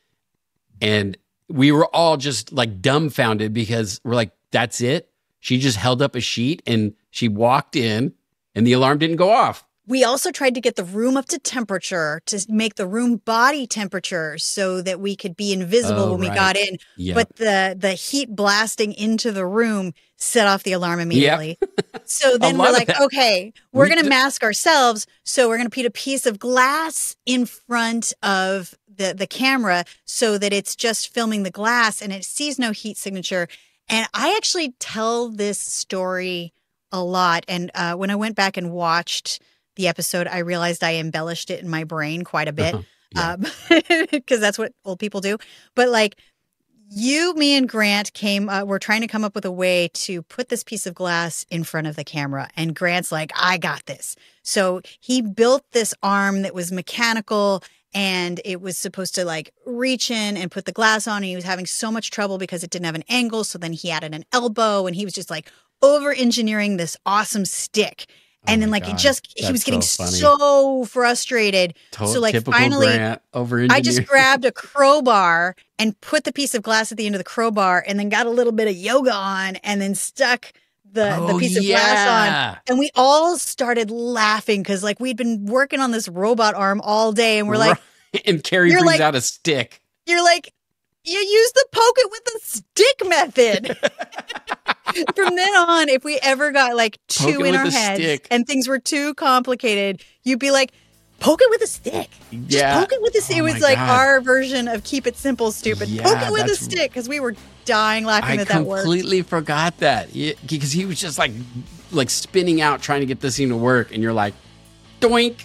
S4: And we were all just like dumbfounded because we're like, that's it? She just held up a sheet and she walked in and the alarm didn't go off.
S3: We also tried to get the room up to temperature to make the room body temperature so that we could be invisible
S4: Oh,
S3: when we
S4: right.
S3: got in.
S4: Yeah.
S3: But the the heat blasting into the room set off the alarm immediately. So then
S4: lot
S3: we're
S4: of
S3: like,
S4: that.
S3: okay, we're
S4: We
S3: going to
S4: d-
S3: mask ourselves. So we're going to put a piece of glass in front of the, the camera so that it's just filming the glass and it sees no heat signature. And I actually tell this story a lot. And uh, when I went back and watched the episode, I realized I embellished it in my brain quite a bit
S4: Yeah.
S3: because that's what old people do. But like you, me, and Grant came, uh, we're trying to come up with a way to put this piece of glass in front of the camera. And Grant's like, I got this. So he built this arm that was mechanical and it was supposed to like reach in and put the glass on. And he was having so much trouble because it didn't have an angle. So then he added an elbow and he was just like over engineering this awesome stick. And
S4: Oh
S3: then
S4: my
S3: like he
S4: God.
S3: just, he
S4: That's
S3: was getting
S4: so funny.
S3: so frustrated.
S4: To-
S3: so like
S4: typical
S3: finally,
S4: Grant, over
S3: I just grabbed a crowbar and put the piece of glass at the end of the crowbar and then got a little bit of yoga on and then stuck the, the
S4: Oh,
S3: piece of
S4: yeah.
S3: glass on. And we all started laughing because like we'd been working on this robot arm all day and we're like,
S4: and Carrie
S3: you're
S4: brings
S3: like-
S4: out a stick.
S3: you're like, you use the poke it with a stick method. From then on, if we ever got like
S4: Poke it
S3: two in
S4: with
S3: our
S4: a
S3: heads
S4: stick.
S3: and things were too complicated, you'd be like, poke it with a stick. Just
S4: Yeah.
S3: poke it with a stick.
S4: Oh
S3: It was
S4: my
S3: like
S4: God.
S3: our version of keep it simple, stupid.
S4: Yeah,
S3: poke it with a
S4: that's-
S3: stick because we were dying laughing
S4: I
S3: that that worked.
S4: completely forgot that because he was just like like spinning out trying to get this thing to work, and you're like, doink,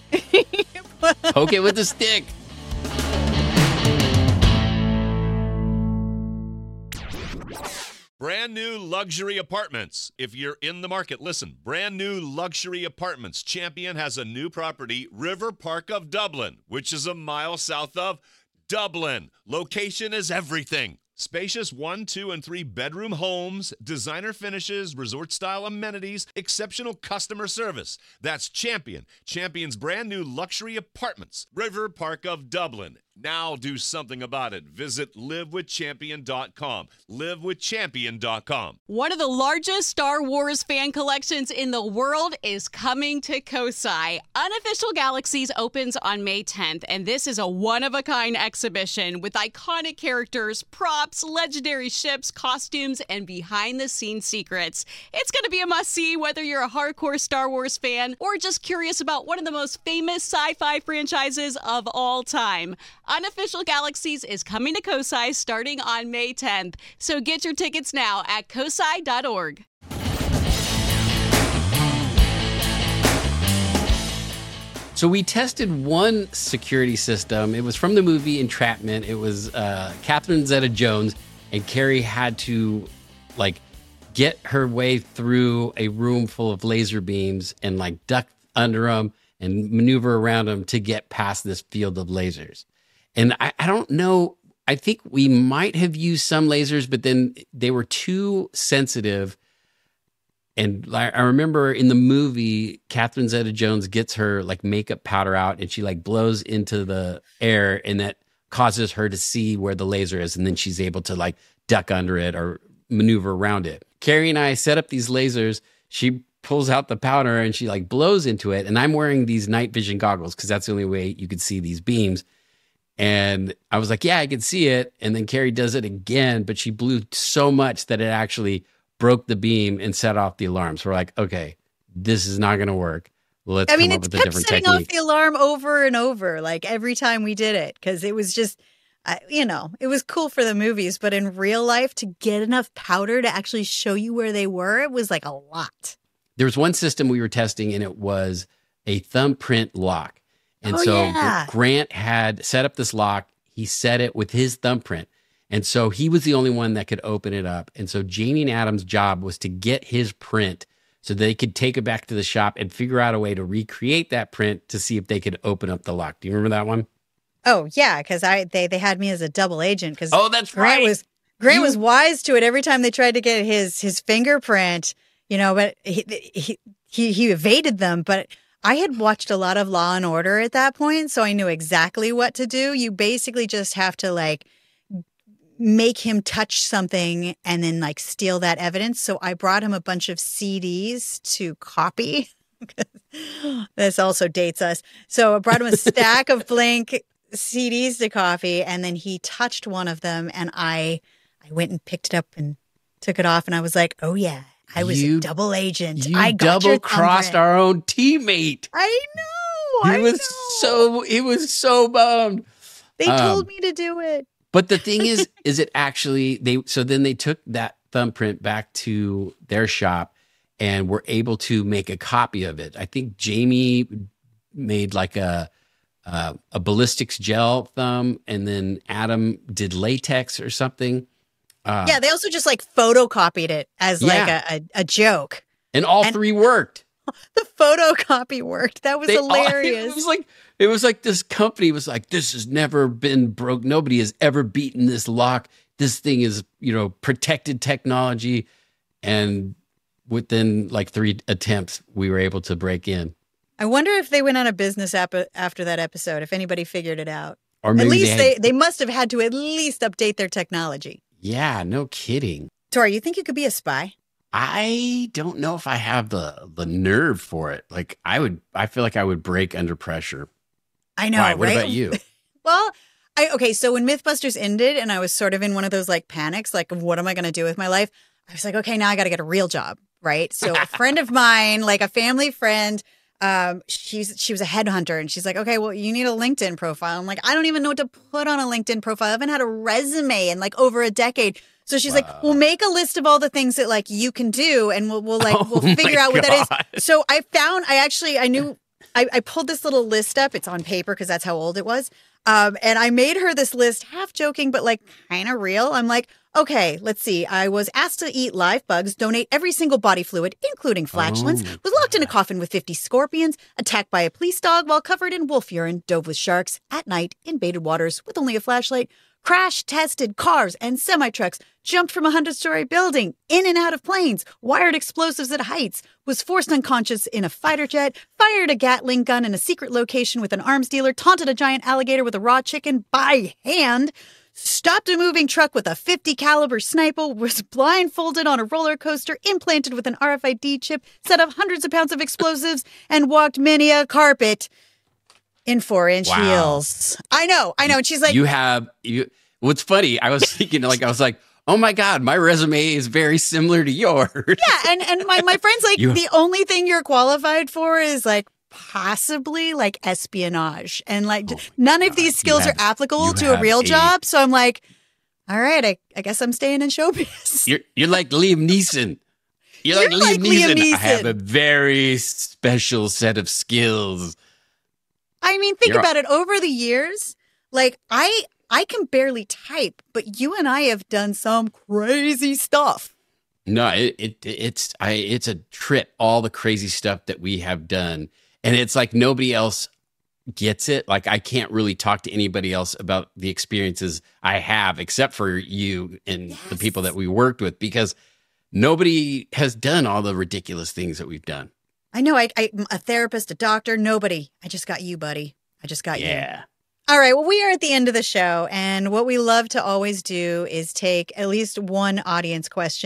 S4: poke it with a stick.
S1: Brand new luxury apartments. If you're in the market, listen. Brand new luxury apartments. Champion has a new property, River Park of Dublin, which is a mile south of Dublin. Location is everything. Spacious one, two, and three bedroom homes, designer finishes, resort style amenities, exceptional customer service. That's Champion. Champion's brand new luxury apartments, River Park of Dublin. Now do something about it. Visit live with champion dot com. live with champion dot com.
S2: One of the largest Star Wars fan collections in the world is coming to Kosai. Unofficial Galaxies opens on May tenth, and this is a one-of-a-kind exhibition with iconic characters, props, legendary ships, costumes, and behind-the-scenes secrets. It's going to be a must-see whether you're a hardcore Star Wars fan or just curious about one of the most famous sci-fi franchises of all time. Unofficial Galaxies is coming to Kosai starting on May tenth, so get your tickets now at kosai dot org.
S4: So we tested one security system. It was from the movie Entrapment. It was uh, Catherine Zeta-Jones, and Carrie had to like get her way through a room full of laser beams and like duck under them and maneuver around them to get past this field of lasers. And I, I don't know. I think we might have used some lasers, but then they were too sensitive. And I I remember in the movie, Catherine Zeta-Jones gets her like makeup powder out and she like blows into the air, and that causes her to see where the laser is. And then she's able to like duck under it or maneuver around it. Carrie and I set up these lasers. She pulls out the powder and she like blows into it. And I'm wearing these night vision goggles because that's the only way you could see these beams. And I was like, yeah, I can see it. And then Carrie does it again, but she blew so much that it actually broke the beam and set off the alarm. So we're like, okay, this is not going to work. Let's
S3: I mean,
S4: come
S3: it
S4: up with a
S3: kept
S4: different
S3: setting
S4: technique.
S3: off the alarm over and over, like every time we did it, because it was just, uh, you know, it was cool for the movies, but in real life, to get enough powder to actually show you where they were, it was like a lot.
S4: There was one system we were testing, and it was a thumbprint lock. And
S3: Oh,
S4: so
S3: yeah.
S4: Grant had set up this lock. He set it with his thumbprint. And so he was the only one that could open it up. And so Jamie and Adam's job was to get his print so they could take it back to the shop and figure out a way to recreate that print to see if they could open up the lock. Do you remember that one?
S3: Oh yeah, because I they they had me as a double agent because
S4: Oh, that's
S3: Grant
S4: right.
S3: was Grant
S4: You-
S3: was wise to it. Every time they tried to get his his fingerprint, you know, but he he he, he evaded them. But I had watched a lot of Law and Order at that point, so I knew exactly what to do. You basically just have to like make him touch something and then like steal that evidence. So I brought him a bunch of C Ds to copy. This also dates us. So I brought him a stack of blank C Ds to copy, and then he touched one of them, and I I went and picked it up and took it off, and I was like, oh yeah, I was
S4: You-
S3: a double agent.
S4: You
S3: I got your
S4: double crossed
S3: thumbprint.
S4: our own teammate.
S3: I know.
S4: He
S3: I
S4: was
S3: know.
S4: so he was so bummed.
S3: They
S4: um,
S3: told me to do it.
S4: But the thing is, is it actually they? So then they took that thumbprint back to their shop and were able to make a copy of it. I think Jamie made like a uh, a ballistics gel thumb, and then Adam did latex or something. Uh,
S3: Yeah, they also just like photocopied it as like
S4: Yeah.
S3: a, a, a joke.
S4: and all
S3: and-
S4: three worked.
S3: The photocopy worked. That was
S4: They all-
S3: hilarious.
S4: it was like it was like this company was like, this has never been broke. Nobody has ever beaten this lock. This thing is, you know, protected technology. And within like three attempts, we were able to break in.
S3: I wonder if they went out of business ap- after that episode, if anybody figured it out.
S4: Or
S3: At
S4: maybe
S3: least
S4: they,
S3: they,
S4: had,
S3: they must have had to at least update their technology.
S4: yeah, no kidding.
S3: Tori, you think you could be a spy?
S4: I don't know if I have the the nerve for it. Like I would, I feel like I would break under pressure.
S3: I know,
S4: Why? What
S3: right?
S4: about you?
S3: Well, I okay, so when Mythbusters ended and I was sort of in one of those like panics, like what am I going to do with my life? I was like, okay, now I got to get a real job, right? So a friend of mine, like a family friend, um, she's she was a headhunter, and she's like, okay, well, you need a LinkedIn profile. I'm like, I don't even know what to put on a LinkedIn profile. I haven't had a resume in like over a decade. So she's like, we'll make a list of all the things that like you can do, and we'll we'll like
S4: Oh
S3: we'll
S4: my
S3: figure out what
S4: God.
S3: that is. So I found, I actually, I knew, I, I pulled this little list up. It's on paper because that's how old it was. Um, and I made her this list, half joking, but like kind of real. I'm like, okay, let's see. I was asked to eat live bugs, donate every single body fluid, including flatulence,
S4: Oh.
S3: was locked in a coffin with fifty scorpions, attacked by a police dog while covered in wolf urine, dove with sharks at night in baited waters with only a flashlight, crash tested cars and semi-trucks, jumped from a hundred-story building, in and out of planes, wired explosives at heights, was forced unconscious in a fighter jet, fired a Gatling gun in a secret location with an arms dealer, taunted a giant alligator with a raw chicken by hand, stopped a moving truck with a fifty caliber sniper, was blindfolded on a roller coaster, implanted with an R F I D chip, set up hundreds of pounds of explosives, and walked many a carpet in four-inch
S4: Wow.
S3: heels. I know, I know. And she's like,
S4: you have you. What's funny? I was thinking like I was like, oh my God, my resume is very similar to yours.
S3: yeah, and and my, my friend's like,
S4: You-
S3: the only thing you're qualified for is like possibly like espionage, and like
S4: Oh my
S3: none of
S4: God,
S3: these
S4: you
S3: skills
S4: have-
S3: are applicable
S4: you
S3: to a
S4: have
S3: real
S4: a-
S3: job. So I'm like, all right, I, I guess I'm staying in showbiz.
S4: You're you're like Liam Neeson. You're,
S3: You're
S4: like,
S3: like
S4: Liam,
S3: Liam
S4: Neeson. I have
S3: Neeson.
S4: a very special set of skills.
S3: I mean, think
S4: You're-
S3: about it. Over the years, like I I can barely type, but you and I have done some crazy stuff.
S4: No, it, it it's I it's a trip. All the crazy stuff that we have done, and it's like nobody else gets it. Like I can't really talk to anybody else about the experiences I have, except for you and the people that we worked with, because nobody has done all the ridiculous things that we've done.
S3: I know. I, I a therapist, a doctor, nobody. I just got you, buddy. I just got you.
S4: Yeah.
S3: All right. Well, we are at the end of the show, and what we love to always do is take at least one audience question.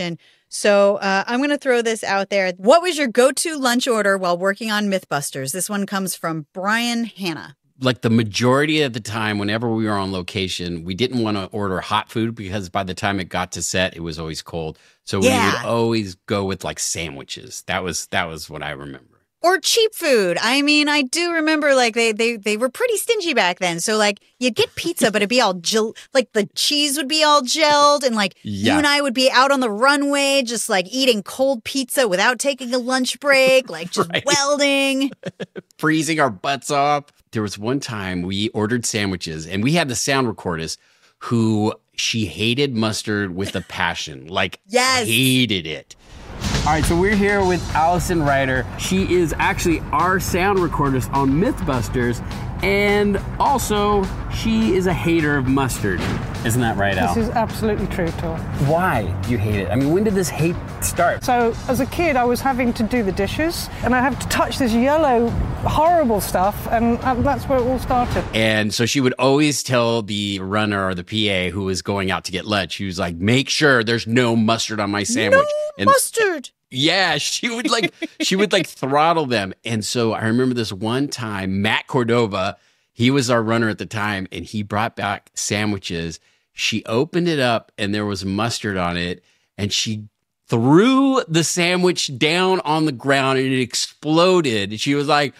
S3: So uh, I'm going to throw this out there. What was your go-to lunch order while working on Mythbusters? This one comes from Brian Hanna.
S4: Like the majority of the time, whenever we were on location, we didn't want to order hot food because by the time it got to set, it was always cold. So
S3: Yeah.
S4: we would always go with like sandwiches. That was that was what I remember.
S3: Or cheap food. I mean, I do remember like they they they were pretty stingy back then. So like you'd get pizza, but it'd be all gel- like the cheese would be all gelled, and like
S4: Yeah.
S3: you and I would be out on the runway just like eating cold pizza without taking a lunch break, like just
S4: Right.
S3: welding.
S4: Freezing our butts off. There was one time we ordered sandwiches and we had the sound recordist who she hated mustard with a passion. Like
S3: Yes.
S4: hated it.
S8: All right, so we're here with Allison Ryder. She is actually our sound recordist on Mythbusters, and also she is a hater of mustard. Isn't that right, Al?
S9: This is absolutely true, Tor.
S8: Why do you hate it? I mean, when did this hate start?
S9: So, as a kid, I was having to do the dishes, and I have to touch this yellow, horrible stuff, and uh, that's where it all started.
S4: And so she would always tell the runner or the P A who was going out to get lunch, she was like, make sure there's no mustard on my sandwich.
S3: No
S4: and
S3: mustard.
S4: Yeah, she would like she would like throttle them. And so I remember this one time, Matt Cordova, he was our runner at the time, and he brought back sandwiches. She opened it up and there was mustard on it, and she threw the sandwich down on the ground and it exploded. She was like,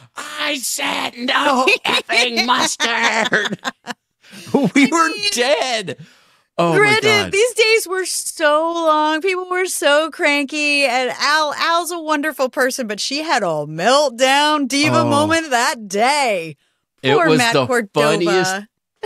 S4: I said no effing mustard. We were dead. Oh my
S3: Granted,
S4: God.
S3: these days were so long. People were so cranky, and Al Al's a wonderful person, but she had a meltdown diva
S4: Oh.
S3: moment that day.
S4: It
S3: Poor
S4: was
S3: Matt
S4: the
S3: Cordova.
S4: funniest.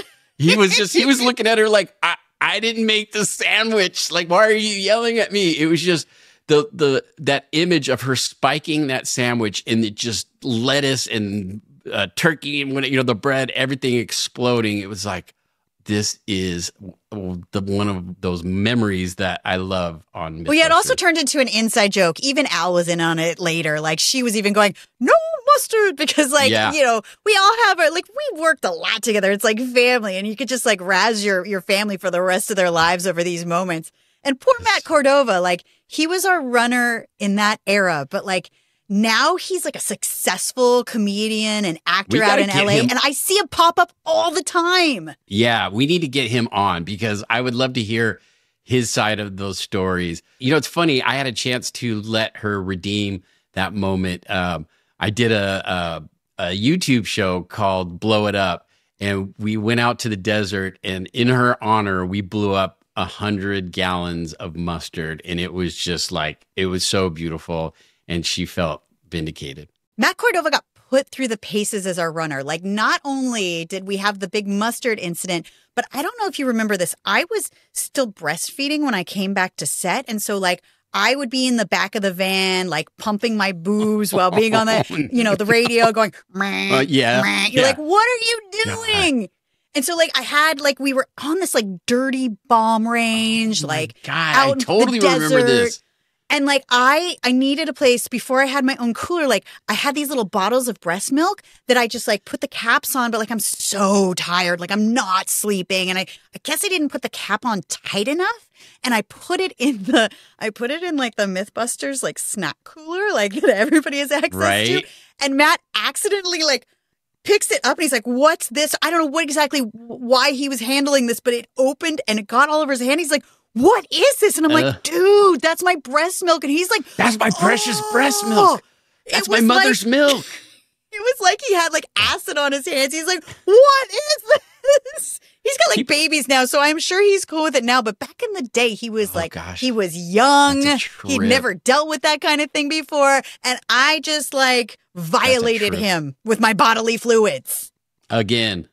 S4: He was just, he was looking at her like, I, I didn't make the sandwich. Like, why are you yelling at me? It was just the, the, that image of her spiking that sandwich and it just lettuce and uh, turkey and when it, you know, the bread, everything exploding. It was like, this is the one of those memories that I love on.
S3: Well, yeah, it also
S4: Mythbusters.
S3: turned into an inside joke. Even Al was in on it later. Like, she was even going, no mustard, because, like,
S4: Yeah.
S3: you know, we all have our, like, we worked a lot together. It's like family, and you could just, like, razz your, your family for the rest of their lives over these moments. And poor Matt Cordova, like, he was our runner in that era, but, like, now he's like a successful comedian and actor
S4: We
S3: out
S4: gotta
S3: in
S4: get
S3: L A,
S4: him-
S3: and I see him pop up all the time.
S4: Yeah, we need to get him on because I would love to hear his side of those stories. You know, it's funny. I had a chance to let her redeem that moment. Um, I did a, a, a YouTube show called Blow It Up, and we went out to the desert, and in her honor, we blew up a hundred gallons of mustard, and it was just like, it was so beautiful, and she felt vindicated.
S3: Matt Cordova got put through the paces as our runner. Like, not only did we have the big mustard incident, but I don't know if you remember this. I was still breastfeeding when I came back to set. And so, like, I would be in the back of the van, like, pumping my boobs while being on the, you know, the radio going, meh,
S4: Uh, yeah,
S3: meh. You're
S4: yeah.
S3: like, what are you doing? And so, like, I had, like, we were on this, like, dirty bomb range, like,
S4: Oh God,
S3: out
S4: I
S3: in the
S4: totally remember
S3: desert.
S4: this.
S3: And like I I needed a place before I had my own cooler. Like I had these little bottles of breast milk that I just like put the caps on, but like I'm so tired, like I'm not sleeping. And I, I guess I didn't put the cap on tight enough. And I put it in the I put it in like the Mythbusters like snack cooler, like that everybody has access to.
S4: Right.
S3: And Matt accidentally like picks it up and he's like, what's this? I don't know what exactly why he was handling this, but it opened and it got all over his hand. He's like, what is this? And I'm
S4: Uh.
S3: like, dude, that's my breast milk. And he's like,
S4: That's my precious
S3: "Oh."
S4: breast milk. That's
S3: It
S4: my
S3: was
S4: mother's
S3: like-
S4: milk.
S3: It was like he had like acid on his hands. He's like, what is this? He's got like
S4: He-
S3: babies now, so I'm sure he's cool with it now. But back in the day, he was
S4: Oh,
S3: like,
S4: gosh.
S3: he was young.
S4: That's a
S3: He'd
S4: trip.
S3: never dealt with that kind of thing before. And I just like violated
S4: trip.
S3: him with my bodily fluids.
S4: Again.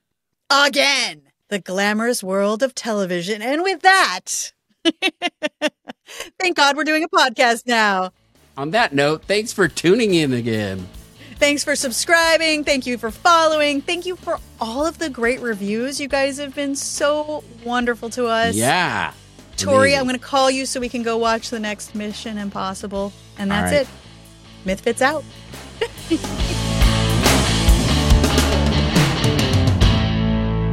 S3: Again. The glamorous world of television. And with that, thank God we're doing a podcast now.
S4: On that note, thanks for tuning in again.
S3: Thanks for subscribing. Thank you for following. Thank you for all of the great reviews. You guys have been so wonderful to us.
S4: Yeah.
S3: Tori,
S4: Amazing.
S3: I'm going to call you so we can go watch the next Mission Impossible. And
S4: All
S3: that's
S4: right.
S3: it. Mythfits out.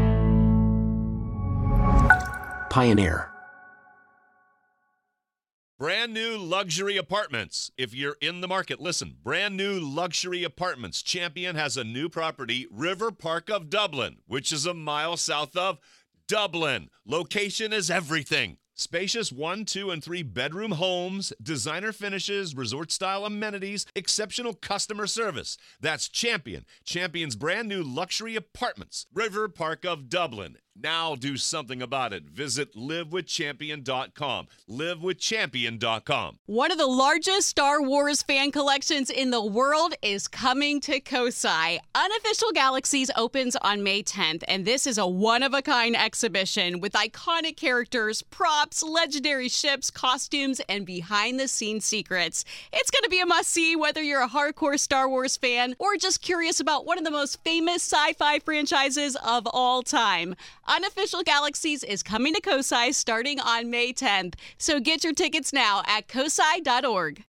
S10: Pioneer.
S1: Brand new luxury apartments. If you're in the market, listen. Brand new luxury apartments. Champion has a new property, River Park of Dublin, which is a mile south of Dublin. Location is everything. Spacious one, two, and three bedroom homes, designer finishes, resort-style amenities, exceptional customer service. That's Champion. Champion's brand new luxury apartments, River Park of Dublin. Now do something about it. Visit live with champion dot com. live with champion dot com.
S2: One of the largest Star Wars fan collections in the world is coming to Kosai. Unofficial Galaxies opens on May tenth, and this is a one-of-a-kind exhibition with iconic characters, props, legendary ships, costumes, and behind-the-scenes secrets. It's going to be a must-see whether you're a hardcore Star Wars fan or just curious about one of the most famous sci-fi franchises of all time. Unofficial Galaxies is coming to Kosai starting on May tenth, so get your tickets now at kosai dot org.